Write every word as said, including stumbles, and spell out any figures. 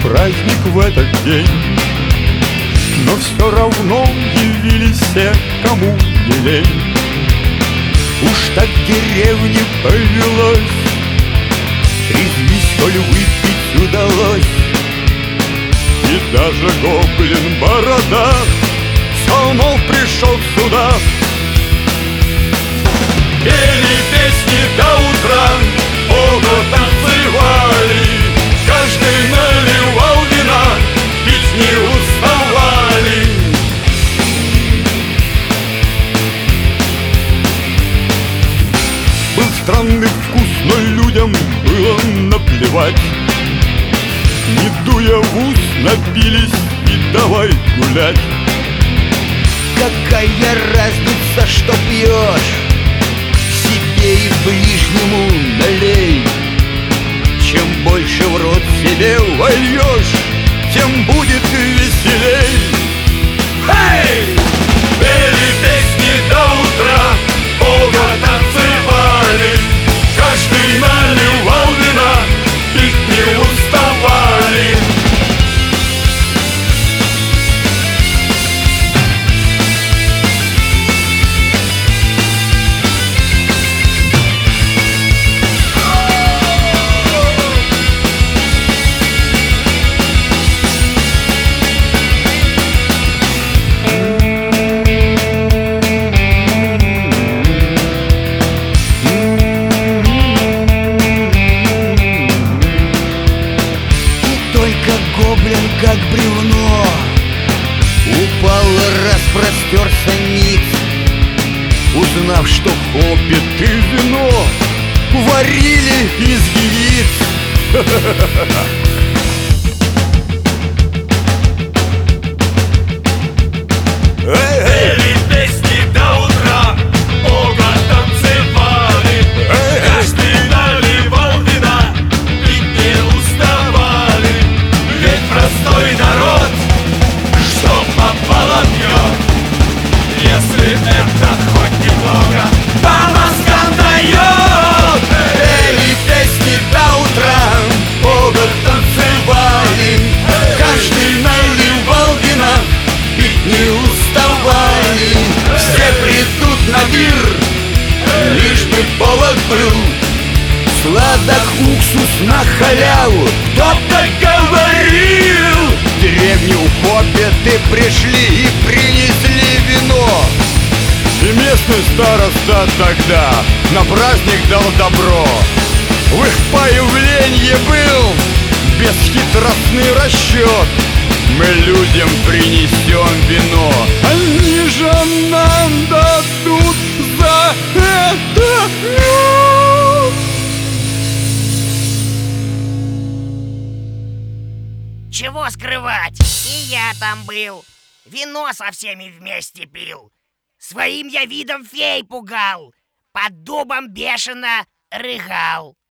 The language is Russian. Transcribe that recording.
праздник в этот день. Но все равно явились все, кому не лень. Уж так в деревне повелось, трезви столь выпить удалось. И даже гоблин Борода все, мол, пришел сюда. Пели песни до утра, ого, танцевали, каждый наливал вина, пить не уставали. Был странный вкус, но людям было наплевать. Не дуя в ус, напились и давай гулять. Какая разница, что пьешь? Себе и ближнему налей. Чем больше в рот себе вольешь, тем будет веселей. Эй! Пели песни до утра, ого, танцевали, каждый наливал вина, пить не уставали. Гоблин, как бревно, упал и распростерся ниц, узнав, что хоббиты вино варили из яиц. Пели песни до утра, ого, танцевали, каждый наливал вина, пить не уставали. Ведь простой народ, что попало пьет, если это хоть немного по мозгам дает. Пели песни до утра, ого, танцевали, каждый наливал вина, пить не уставали. Все придут на пир, лишь бы повод был, сладок уксус на халяву, кто-то говорил. В деревню хоббиты пришли и принесли вино. И местный староста тогда на праздник дал добро. В их появлении был бесхитростный расчет: мы людям принесем вино, они же нам дадут за это мед. Чего скрывать? И я там был. Вино со всеми вместе пил. Своим я видом фей пугал. Под дубом бешено рыгал.